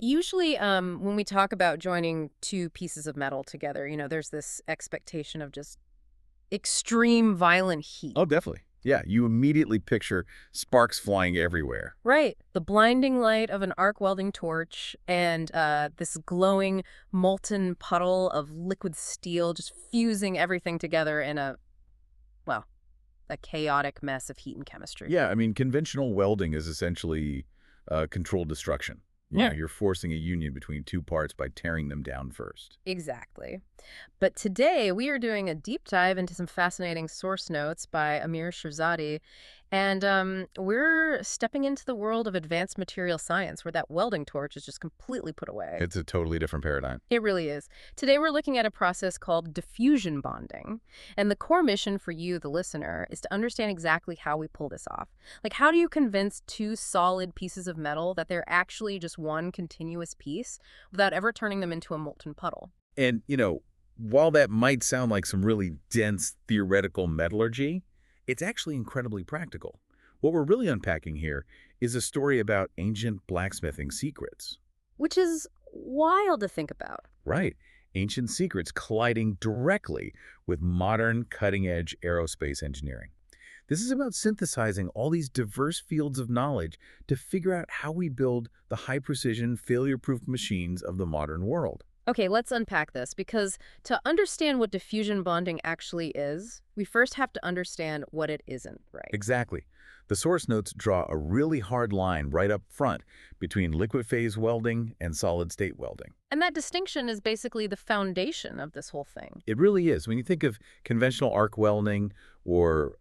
Usually, when we talk about joining two pieces of metal together, there's this expectation of just extreme violent heat. Oh, definitely. Yeah, you immediately picture sparks flying everywhere. Right. The blinding light of an arc welding torch and this glowing molten puddle of liquid steel just fusing everything together in well, a chaotic mess of heat and chemistry. Yeah, I mean, conventional welding is essentially controlled destruction. Yeah. You're forcing a union between two parts by tearing them down first. Exactly. But today we are doing a deep dive into some fascinating source notes by Amir Shirzadi. And we're stepping into the world of advanced material science where that welding torch is just completely put away. It's a totally different paradigm. It really is. Today we're looking at a process called diffusion bonding. And the core mission for you, the listener, is to understand exactly how we pull this off. Like, how do you convince two solid pieces of metal that they're actually just one continuous piece without ever turning them into a molten puddle? And, while that might sound like some really dense theoretical metallurgy, it's actually incredibly practical. What we're really unpacking here is a story about ancient blacksmithing secrets. Which is wild to think about. Right. Ancient secrets colliding directly with modern cutting-edge aerospace engineering. This is about synthesizing all these diverse fields of knowledge to figure out how we build the high-precision, failure-proof machines of the modern world. Okay, let's unpack this, because to understand what diffusion bonding actually is, we first have to understand what it isn't, right? Exactly. The source notes draw a really hard line right up front between liquid phase welding and solid-state welding. And that distinction is basically the foundation of this whole thing. It really is. When you think of conventional arc welding or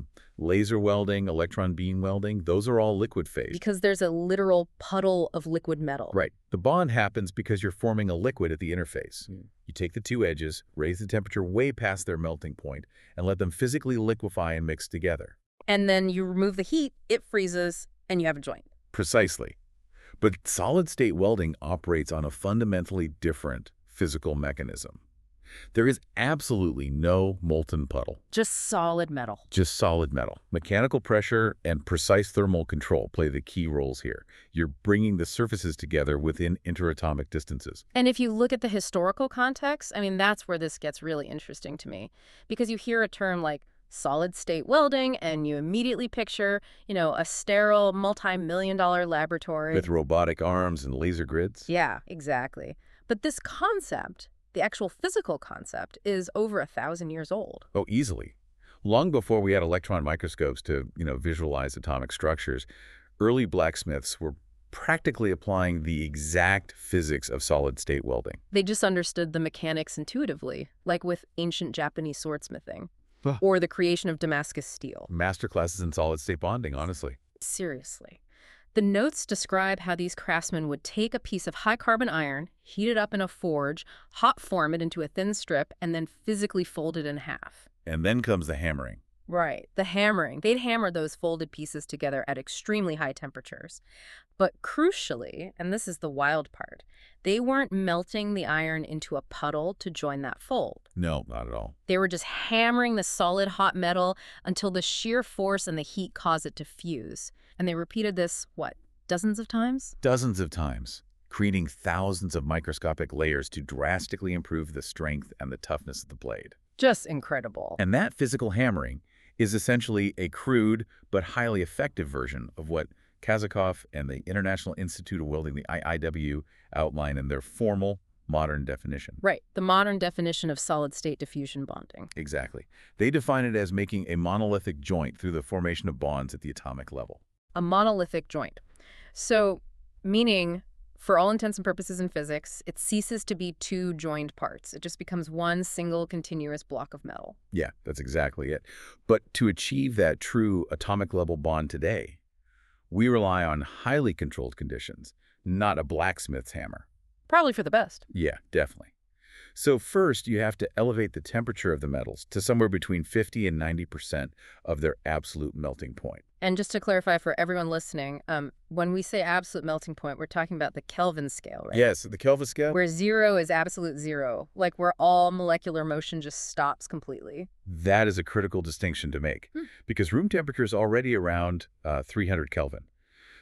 laser welding, electron beam welding, those are all liquid phase. Because there's a literal puddle of liquid metal. Right. The bond happens because you're forming a liquid at the interface. You take the two edges, raise the temperature way past their melting point, and let them physically liquefy and mix together. And then you remove the heat, it freezes, and you have a joint. Precisely. But solid-state welding operates on a fundamentally different physical mechanism. There is absolutely no molten puddle. Just solid metal. Just solid metal. Mechanical pressure and precise thermal control play the key roles here. You're bringing the surfaces together within interatomic distances. And if you look at the historical context, that's where this gets really interesting to me. Because you hear a term like solid-state welding, and you immediately picture, a sterile, multi-million-dollar laboratory. With robotic arms and laser grids? Yeah, exactly. But this concept, the actual physical concept, is over 1,000 years old. Oh, easily. Long before we had electron microscopes to, visualize atomic structures, early blacksmiths were practically applying the exact physics of solid-state welding. They just understood the mechanics intuitively, like with ancient Japanese swordsmithing. Huh. Or the creation of Damascus steel. Masterclasses in solid-state bonding, honestly. Seriously. The notes describe how these craftsmen would take a piece of high-carbon iron, heat it up in a forge, hot form it into a thin strip, and then physically fold it in half. And then comes the hammering. Right, the hammering. They'd hammer those folded pieces together at extremely high temperatures. But crucially, and this is the wild part, they weren't melting the iron into a puddle to join that fold. No, not at all. They were just hammering the solid hot metal until the sheer force and the heat caused it to fuse. And they repeated this, dozens of times? Dozens of times, creating thousands of microscopic layers to drastically improve the strength and the toughness of the blade. Just incredible. And that physical hammering is essentially a crude but highly effective version of what Kazakov and the International Institute of Welding, the IIW, outline in their formal modern definition. Right, the modern definition of solid-state diffusion bonding. Exactly. They define it as making a monolithic joint through the formation of bonds at the atomic level. A monolithic joint. So, meaning, for all intents and purposes in physics, it ceases to be two joined parts. It just becomes one single continuous block of metal. Yeah, that's exactly it. But to achieve that true atomic level bond today, we rely on highly controlled conditions, not a blacksmith's hammer. Probably for the best. Yeah, definitely. So first, you have to elevate the temperature of the metals to somewhere between 50 and 90% of their absolute melting point. And just to clarify for everyone listening, when we say absolute melting point, we're talking about the Kelvin scale, right? Yes, the Kelvin scale. Where 0 is absolute 0, like where all molecular motion just stops completely. That is a critical distinction to make because room temperature is already around 300 Kelvin.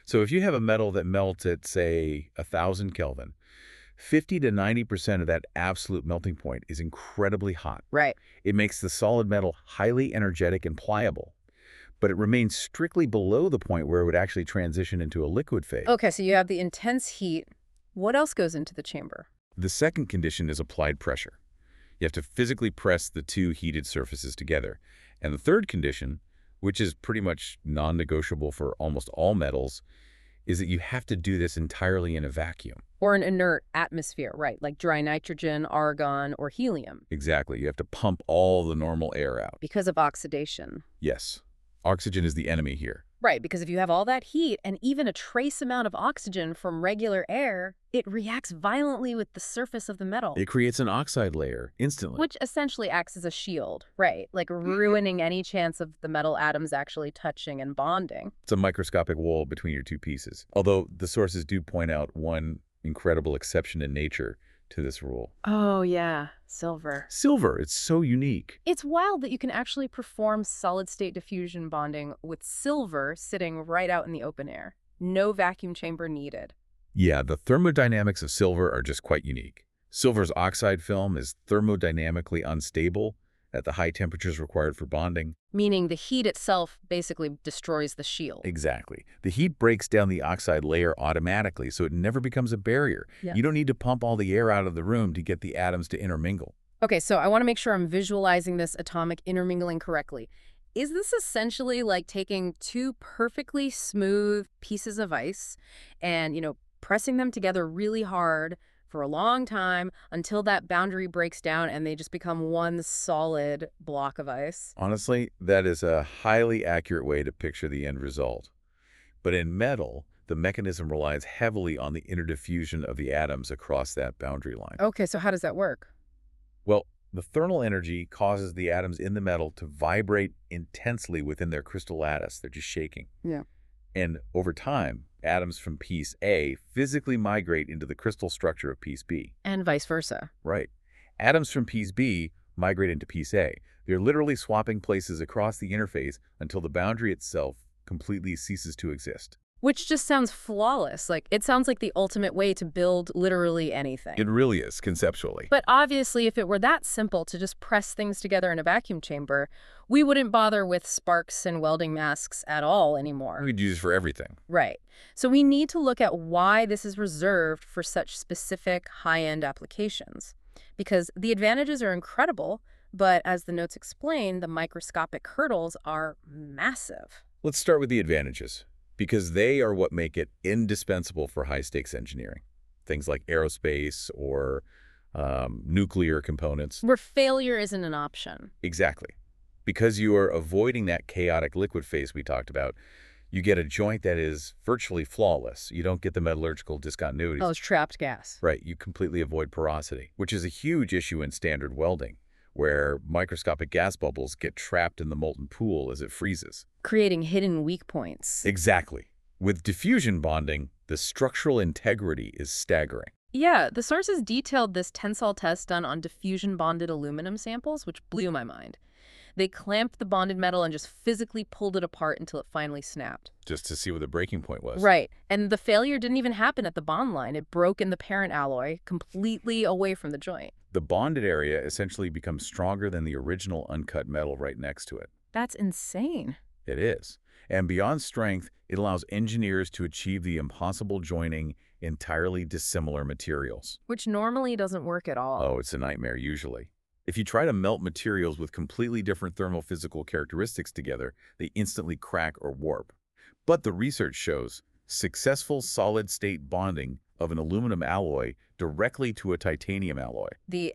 So if you have a metal that melts at, say, 1,000 Kelvin, 50 to 90% of that absolute melting point is incredibly hot. Right. It makes the solid metal highly energetic and pliable, but it remains strictly below the point where it would actually transition into a liquid phase. Okay, so you have the intense heat. What else goes into the chamber? The second condition is applied pressure. You have to physically press the two heated surfaces together. And the third condition, which is pretty much non-negotiable for almost all metals, is that you have to do this entirely in a vacuum. Or an inert atmosphere, right, like dry nitrogen, argon, or helium. Exactly. You have to pump all the normal air out. Because of oxidation. Yes. Oxygen is the enemy here. Right, because if you have all that heat and even a trace amount of oxygen from regular air, it reacts violently with the surface of the metal. It creates an oxide layer instantly. Which essentially acts as a shield, right? Like ruining any chance of the metal atoms actually touching and bonding. It's a microscopic wall between your two pieces. Although the sources do point out one incredible exception in nature to this rule. Oh, yeah. Silver. Silver, it's so unique. It's wild that you can actually perform solid-state diffusion bonding with silver sitting right out in the open air. No vacuum chamber needed. Yeah, the thermodynamics of silver are just quite unique. Silver's oxide film is thermodynamically unstable at the high temperatures required for bonding. Meaning the heat itself basically destroys the shield. Exactly. The heat breaks down the oxide layer automatically, so it never becomes a barrier. Yeah. You don't need to pump all the air out of the room to get the atoms to intermingle. Okay, so I want to make sure I'm visualizing this atomic intermingling correctly. Is this essentially like taking two perfectly smooth pieces of ice and, pressing them together really hard for a long time until that boundary breaks down and they just become one solid block of ice? Honestly, that is a highly accurate way to picture the end result. But in metal, the mechanism relies heavily on the interdiffusion of the atoms across that boundary line. Okay, so how does that work? Well, the thermal energy causes the atoms in the metal to vibrate intensely within their crystal lattice. They're just shaking. Yeah. And over time, atoms from piece A physically migrate into the crystal structure of piece B. And vice versa. Right. Atoms from piece B migrate into piece A. They're literally swapping places across the interface until the boundary itself completely ceases to exist. Which just sounds flawless. Like, it sounds like the ultimate way to build literally anything. It really is, conceptually. But obviously, if it were that simple to just press things together in a vacuum chamber, we wouldn't bother with sparks and welding masks at all anymore. We could use it for everything. Right. So we need to look at why this is reserved for such specific high-end applications. Because the advantages are incredible, but as the notes explain, the microscopic hurdles are massive. Let's start with the advantages, because they are what make it indispensable for high-stakes engineering. Things like aerospace or nuclear components. Where failure isn't an option. Exactly. Because you are avoiding that chaotic liquid phase we talked about, you get a joint that is virtually flawless. You don't get the metallurgical discontinuities. Oh, it's trapped gas. Right. You completely avoid porosity, which is a huge issue in standard welding, where microscopic gas bubbles get trapped in the molten pool as it freezes. Creating hidden weak points. Exactly. With diffusion bonding, the structural integrity is staggering. Yeah, the sources detailed this tensile test done on diffusion-bonded aluminum samples, which blew my mind. They clamped the bonded metal and just physically pulled it apart until it finally snapped. Just to see what the breaking point was. Right. And the failure didn't even happen at the bond line. It broke in the parent alloy, completely away from the joint. The bonded area essentially becomes stronger than the original uncut metal right next to it. That's insane. It is. And beyond strength, it allows engineers to achieve the impossible joining entirely dissimilar materials. Which normally doesn't work at all. Oh, it's a nightmare usually. If you try to melt materials with completely different thermophysical characteristics together, they instantly crack or warp. But the research shows successful solid-state bonding of an aluminum alloy directly to a titanium alloy. The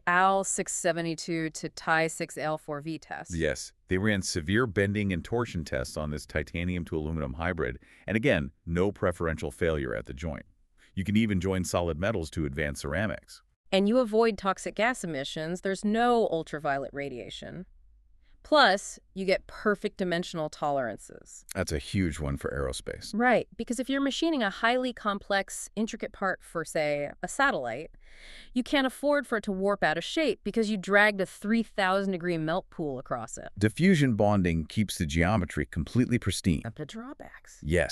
AL672 to Ti6Al4V test. Yes, they ran severe bending and torsion tests on this titanium to aluminum hybrid, and again, no preferential failure at the joint. You can even join solid metals to advanced ceramics. And you avoid toxic gas emissions. There's no ultraviolet radiation. Plus, you get perfect dimensional tolerances. That's a huge one for aerospace. Right, because if you're machining a highly complex, intricate part for, say, a satellite, you can't afford for it to warp out of shape because you dragged a 3,000-degree melt pool across it. Diffusion bonding keeps the geometry completely pristine. Up to drawbacks. Yes.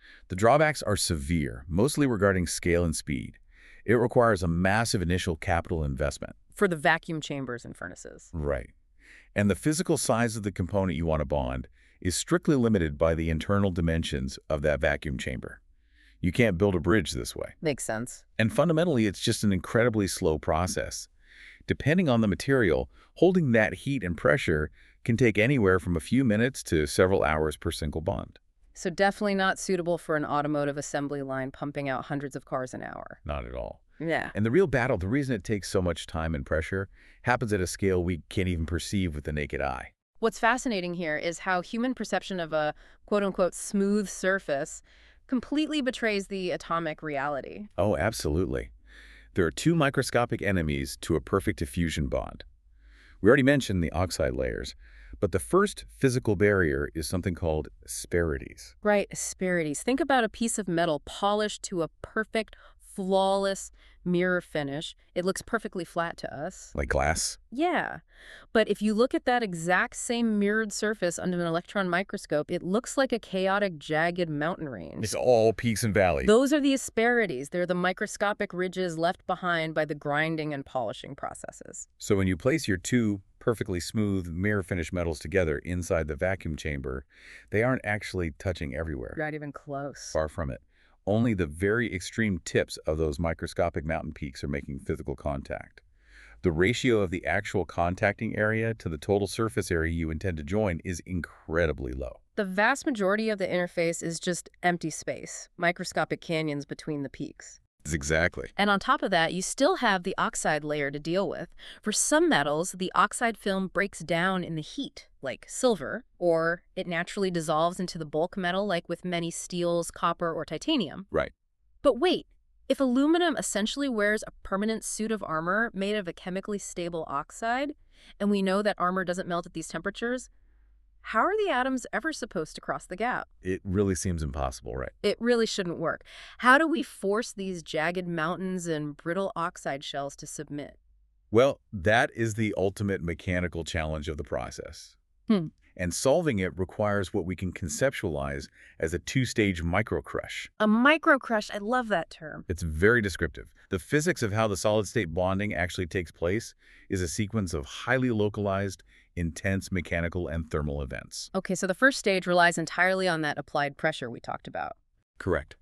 The drawbacks are severe, mostly regarding scale and speed. It requires a massive initial capital investment. For the vacuum chambers and furnaces. Right. And the physical size of the component you want to bond is strictly limited by the internal dimensions of that vacuum chamber. You can't build a bridge this way. Makes sense. And fundamentally, it's just an incredibly slow process. Depending on the material, holding that heat and pressure can take anywhere from a few minutes to several hours per single bond. So definitely not suitable for an automotive assembly line pumping out hundreds of cars an hour. Not at all. Yeah. And the real battle, the reason it takes so much time and pressure, happens at a scale we can't even perceive with the naked eye. What's fascinating here is how human perception of a quote-unquote smooth surface completely betrays the atomic reality. Oh, absolutely. There are two microscopic enemies to a perfect diffusion bond. We already mentioned the oxide layers, but the first physical barrier is something called asperities. Right, asperities. Think about a piece of metal polished to a perfect, flawless mirror finish. It looks perfectly flat to us. Like glass? Yeah, but if you look at that exact same mirrored surface under an electron microscope, it looks like a chaotic, jagged mountain range. It's all peaks and valleys. Those are the asperities. They're the microscopic ridges left behind by the grinding and polishing processes. So when you place your two perfectly smooth mirror finish metals together inside the vacuum chamber, they aren't actually touching everywhere. Not even close. Far from it. Only the very extreme tips of those microscopic mountain peaks are making physical contact. The ratio of the actual contacting area to the total surface area you intend to join is incredibly low. The vast majority of the interface is just empty space, microscopic canyons between the peaks. Exactly. And on top of that, you still have the oxide layer to deal with. For some metals, the oxide film breaks down in the heat, like silver, or it naturally dissolves into the bulk metal, like with many steels, copper, or titanium. Right. But wait, if aluminum essentially wears a permanent suit of armor made of a chemically stable oxide, and we know that armor doesn't melt at these temperatures, how are the atoms ever supposed to cross the gap? It really seems impossible, right? It really shouldn't work. How do we force these jagged mountains and brittle oxide shells to submit? Well, that is the ultimate mechanical challenge of the process. And solving it requires what we can conceptualize as a two-stage microcrush. A microcrush, I love that term. It's very descriptive. The physics of how the solid-state bonding actually takes place is a sequence of highly localized, intense mechanical and thermal events. Okay, so the first stage relies entirely on that applied pressure we talked about. Correct.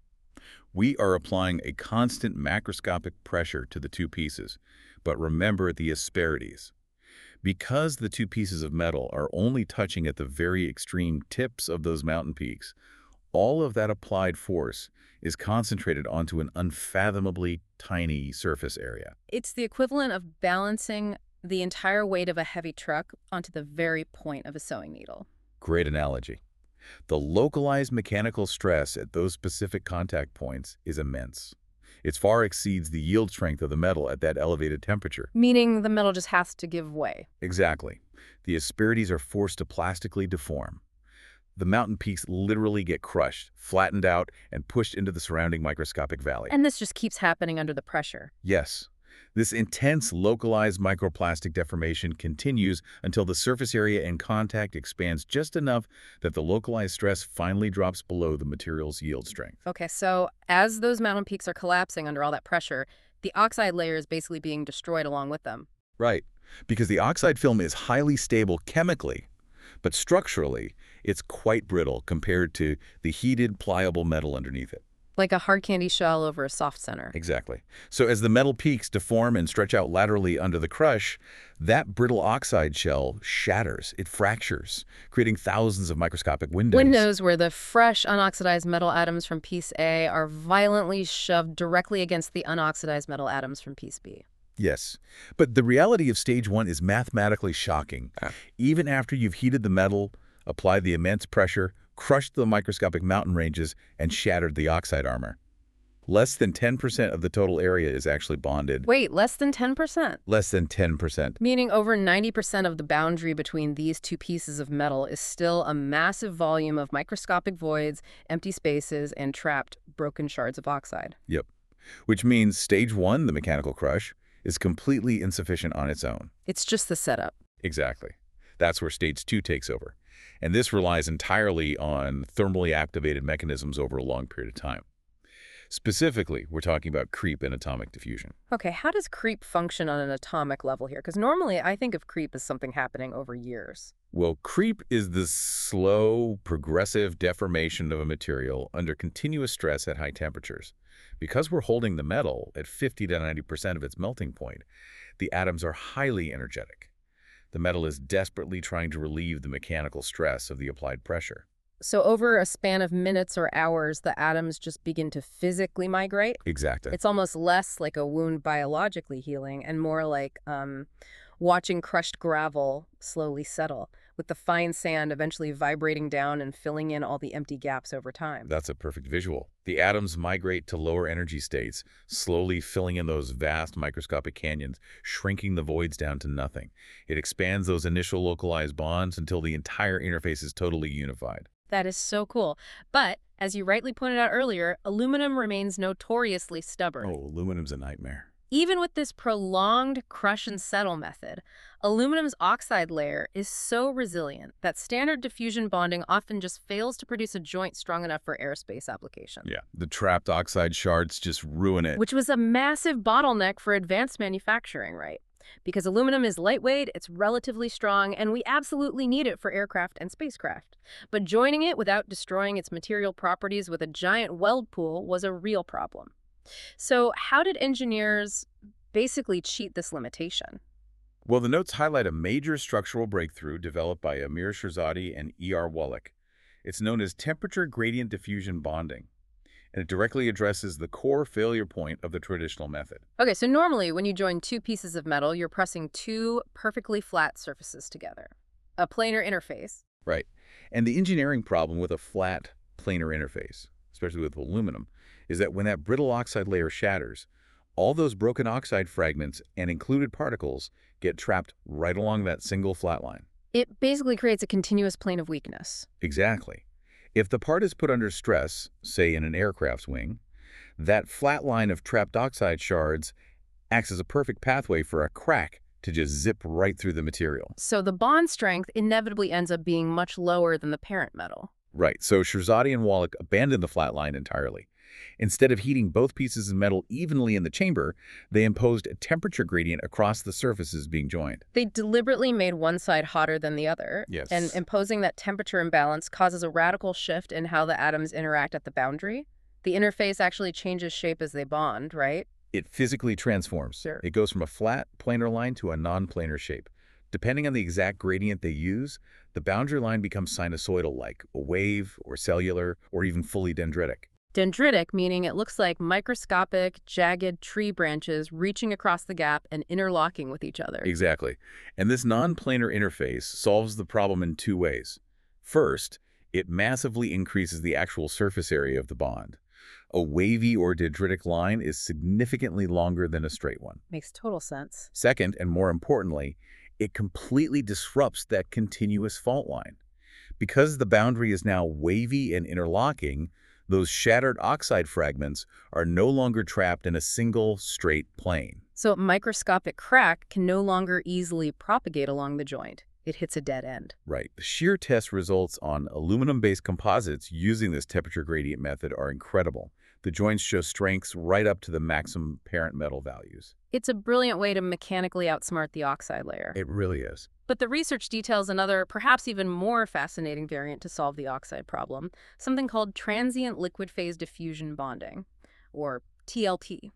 We are applying a constant macroscopic pressure to the two pieces, but remember the asperities. Because the two pieces of metal are only touching at the very extreme tips of those mountain peaks, all of that applied force is concentrated onto an unfathomably tiny surface area. It's the equivalent of balancing the entire weight of a heavy truck onto the very point of a sewing needle. Great analogy. The localized mechanical stress at those specific contact points is immense. It far exceeds the yield strength of the metal at that elevated temperature. Meaning the metal just has to give way. Exactly. The asperities are forced to plastically deform. The mountain peaks literally get crushed, flattened out, and pushed into the surrounding microscopic valley. And this just keeps happening under the pressure. Yes. This intense localized microplastic deformation continues until the surface area in contact expands just enough that the localized stress finally drops below the material's yield strength. Okay, so as those mountain peaks are collapsing under all that pressure, the oxide layer is basically being destroyed along with them. Right, because the oxide film is highly stable chemically, but structurally, it's quite brittle compared to the heated, pliable metal underneath it. Like a hard candy shell over a soft center. Exactly. So as the metal peaks deform and stretch out laterally under the crush, that brittle oxide shell shatters. It fractures, creating thousands of microscopic windows. Windows where the fresh, unoxidized metal atoms from piece A are violently shoved directly against the unoxidized metal atoms from piece B. Yes, but the reality of stage one is mathematically shocking. Even after you've heated the metal, applied the immense pressure, crushed the microscopic mountain ranges, and shattered the oxide armor, less than 10% of the total area is actually bonded. Wait, less than 10%? Less than 10%. Meaning over 90% of the boundary between these two pieces of metal is still a massive volume of microscopic voids, empty spaces, and trapped, broken shards of oxide. Yep. Which means stage one, the mechanical crush, is completely insufficient on its own. It's just the setup. Exactly. That's where stage two takes over. And this relies entirely on thermally activated mechanisms over a long period of time. Specifically, we're talking about creep and atomic diffusion. Okay, how does creep function on an atomic level here? Because normally I think of creep as something happening over years. Well, creep is the slow, progressive deformation of a material under continuous stress at high temperatures. Because we're holding the metal at 50 to 90% of its melting point, the atoms are highly energetic. The metal is desperately trying to relieve the mechanical stress of the applied pressure. So over a span of minutes or hours, the atoms just begin to physically migrate? Exactly. It's almost less like a wound biologically healing and more like watching crushed gravel slowly settle, with the fine sand eventually vibrating down and filling in all the empty gaps over time. That's a perfect visual. The atoms migrate to lower energy states, slowly filling in those vast microscopic canyons, shrinking the voids down to nothing. It expands those initial localized bonds until the entire interface is totally unified. That is so cool. But, as you rightly pointed out earlier, aluminum remains notoriously stubborn. Oh, aluminum's a nightmare. Even with this prolonged crush and settle method, aluminum's oxide layer is so resilient that standard diffusion bonding often just fails to produce a joint strong enough for aerospace applications. Yeah, the trapped oxide shards just ruin it. Which was a massive bottleneck for advanced manufacturing, right? Because aluminum is lightweight, it's relatively strong, and we absolutely need it for aircraft and spacecraft. But joining it without destroying its material properties with a giant weld pool was a real problem. So how did engineers basically cheat this limitation? Well, the notes highlight a major structural breakthrough developed by Amir Shirzadi and E.R. Wallach. It's known as temperature gradient diffusion bonding, and it directly addresses the core failure point of the traditional method. Okay, so normally when you join two pieces of metal, you're pressing two perfectly flat surfaces together. A planar interface. Right. And the engineering problem with a flat, planar interface, especially with aluminum, is that when that brittle oxide layer shatters, all those broken oxide fragments and included particles get trapped right along that single flat line. It basically creates a continuous plane of weakness. Exactly. If the part is put under stress, say in an aircraft's wing, that flat line of trapped oxide shards acts as a perfect pathway for a crack to just zip right through the material. So the bond strength inevitably ends up being much lower than the parent metal. Right, so Shirzadi and Wallach abandoned the flat line entirely. Instead of heating both pieces of metal evenly in the chamber, they imposed a temperature gradient across the surfaces being joined. They deliberately made one side hotter than the other. Yes. And imposing that temperature imbalance causes a radical shift in how the atoms interact at the boundary. The interface actually changes shape as they bond, right? It physically transforms. Sure. It goes from a flat, planar line to a non-planar shape. Depending on the exact gradient they use, the boundary line becomes sinusoidal-like, a wave, or cellular, or even fully dendritic. Dendritic, meaning it looks like microscopic, jagged tree branches reaching across the gap and interlocking with each other. Exactly. And this non-planar interface solves the problem in two ways. First, it massively increases the actual surface area of the bond. A wavy or dendritic line is significantly longer than a straight one. Makes total sense. Second, and more importantly, it completely disrupts that continuous fault line. Because the boundary is now wavy and interlocking, those shattered oxide fragments are no longer trapped in a single, straight plane. So a microscopic crack can no longer easily propagate along the joint. It hits a dead end. Right. The shear test results on aluminum-based composites using this temperature gradient method are incredible. The joints show strengths right up to the maximum parent metal values. It's a brilliant way to mechanically outsmart the oxide layer. It really is. But the research details another, perhaps even more fascinating variant to solve the oxide problem, something called transient liquid phase diffusion bonding, or TLP.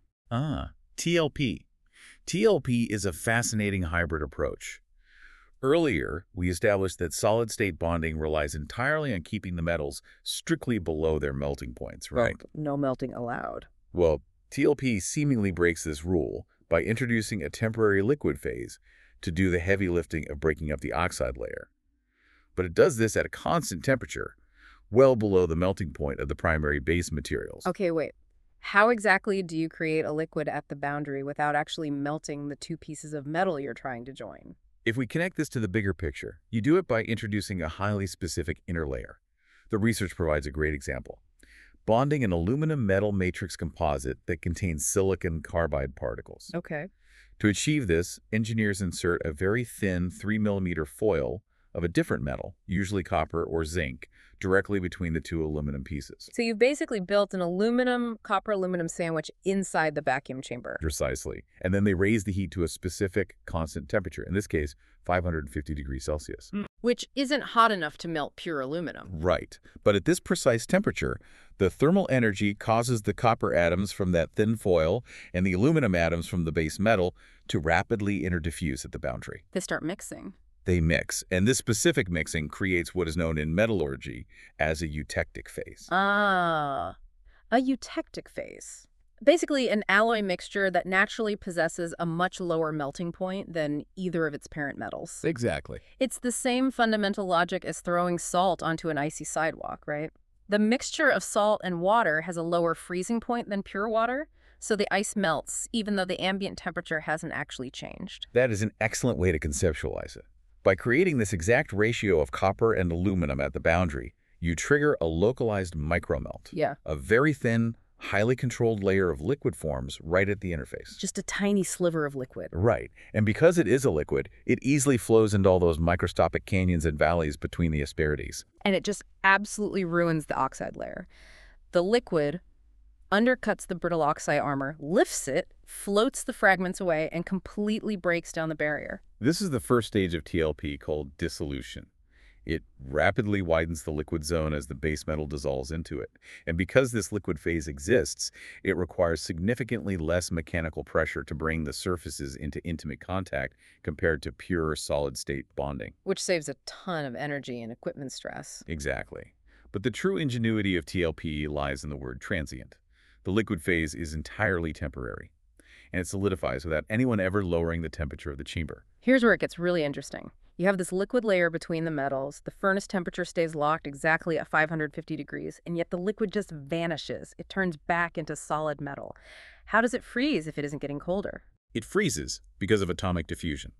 TLP. TLP is a fascinating hybrid approach. Earlier, we established that solid-state bonding relies entirely on keeping the metals strictly below their melting points, right? No melting allowed. Well, TLP seemingly breaks this rule by introducing a temporary liquid phase to do the heavy lifting of breaking up the oxide layer. But it does this at a constant temperature, well below the melting point of the primary base materials. Okay, wait. How exactly do you create a liquid at the boundary without actually melting the two pieces of metal you're trying to join? If we connect this to the bigger picture, you do it by introducing a highly specific inner layer. The research provides a great example. Bonding an aluminum metal matrix composite that contains silicon carbide particles. Okay. To achieve this, engineers insert a very thin 3mm foil of a different metal, usually copper or zinc, directly between the two aluminum pieces. So you've basically built an aluminum, copper aluminum sandwich inside the vacuum chamber. Precisely. And then they raise the heat to a specific constant temperature, in this case, 550 degrees Celsius. Which isn't hot enough to melt pure aluminum. Right. But at this precise temperature, the thermal energy causes the copper atoms from that thin foil and the aluminum atoms from the base metal to rapidly interdiffuse at the boundary. They start mixing. They mix, and this specific mixing creates what is known in metallurgy as a eutectic phase. Ah, a eutectic phase. Basically, an alloy mixture that naturally possesses a much lower melting point than either of its parent metals. Exactly. It's the same fundamental logic as throwing salt onto an icy sidewalk, right? The mixture of salt and water has a lower freezing point than pure water, so the ice melts, even though the ambient temperature hasn't actually changed. That is an excellent way to conceptualize it. By creating this exact ratio of copper and aluminum at the boundary, you trigger a localized micromelt. Yeah. A very thin, highly controlled layer of liquid forms right at the interface. Just a tiny sliver of liquid. Right. And because it is a liquid, it easily flows into all those microscopic canyons and valleys between the asperities. And it just absolutely ruins the oxide layer. The liquid undercuts the brittle oxide armor, lifts it, floats the fragments away, and completely breaks down the barrier. This is the first stage of TLP called dissolution. It rapidly widens the liquid zone as the base metal dissolves into it. And because this liquid phase exists, it requires significantly less mechanical pressure to bring the surfaces into intimate contact compared to pure solid-state bonding. Which saves a ton of energy and equipment stress. Exactly. But the true ingenuity of TLP lies in the word transient. The liquid phase is entirely temporary, and it solidifies without anyone ever lowering the temperature of the chamber. Here's where it gets really interesting. You have this liquid layer between the metals, the furnace temperature stays locked exactly at 550 degrees, and yet the liquid just vanishes. It turns back into solid metal. How does it freeze if it isn't getting colder? It freezes because of atomic diffusion.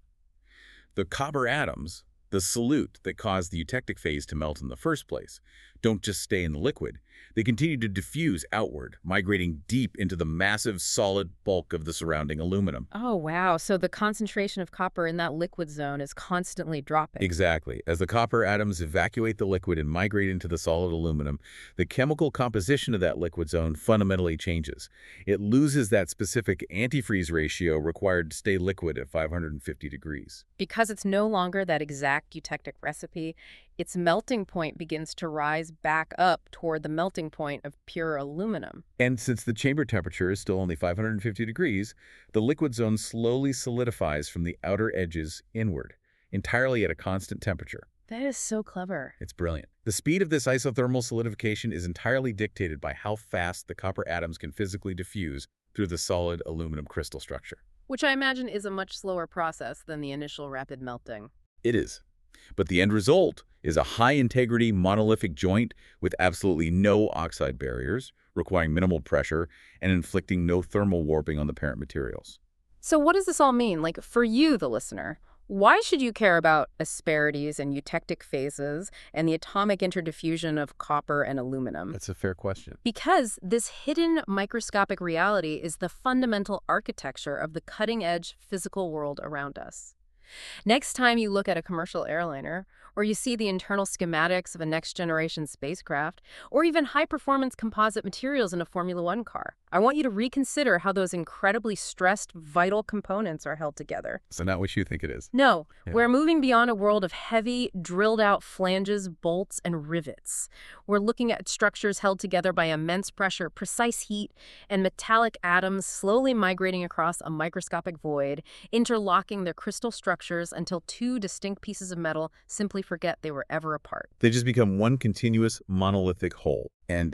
The copper atoms, the solute that caused the eutectic phase to melt in the first place, don't just stay in the liquid. They continue to diffuse outward, migrating deep into the massive solid bulk of the surrounding aluminum. Oh, wow. So the concentration of copper in that liquid zone is constantly dropping. Exactly. As the copper atoms evacuate the liquid and migrate into the solid aluminum, the chemical composition of that liquid zone fundamentally changes. It loses that specific antifreeze ratio required to stay liquid at 550 degrees. Because it's no longer that exact eutectic recipe, its melting point begins to rise back up toward the melting point of pure aluminum. And since the chamber temperature is still only 550 degrees, the liquid zone slowly solidifies from the outer edges inward, entirely at a constant temperature. That is so clever. It's brilliant. The speed of this isothermal solidification is entirely dictated by how fast the copper atoms can physically diffuse through the solid aluminum crystal structure. Which I imagine is a much slower process than the initial rapid melting. It is. But the end result is a high-integrity monolithic joint with absolutely no oxide barriers, requiring minimal pressure and inflicting no thermal warping on the parent materials. So what does this all mean? Like, for you, the listener, why should you care about asperities and eutectic phases and the atomic interdiffusion of copper and aluminum? That's a fair question. Because this hidden microscopic reality is the fundamental architecture of the cutting-edge physical world around us. Next time you look at a commercial airliner, or you see the internal schematics of a next-generation spacecraft, or even high-performance composite materials in a Formula One car, I want you to reconsider how those incredibly stressed, vital components are held together. So not what you think it is. No, Yeah. we're moving beyond a world of heavy, drilled-out flanges, bolts, and rivets. We're looking at structures held together by immense pressure, precise heat, and metallic atoms slowly migrating across a microscopic void, interlocking their crystal structures until two distinct pieces of metal simply forget they were ever apart. They just become one continuous monolithic whole. And,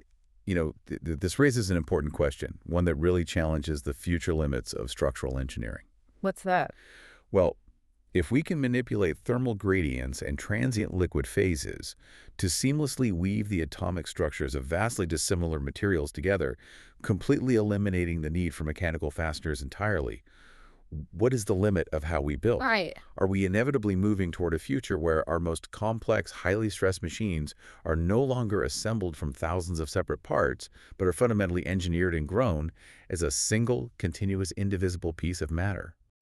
this raises an important question, one that really challenges the future limits of structural engineering. What's that? Well, if we can manipulate thermal gradients and transient liquid phases to seamlessly weave the atomic structures of vastly dissimilar materials together, completely eliminating the need for mechanical fasteners entirely, what is the limit of how we build? Right. Are we inevitably moving toward a future where our most complex, highly stressed machines are no longer assembled from thousands of separate parts, but are fundamentally engineered and grown as a single, continuous, indivisible piece of matter?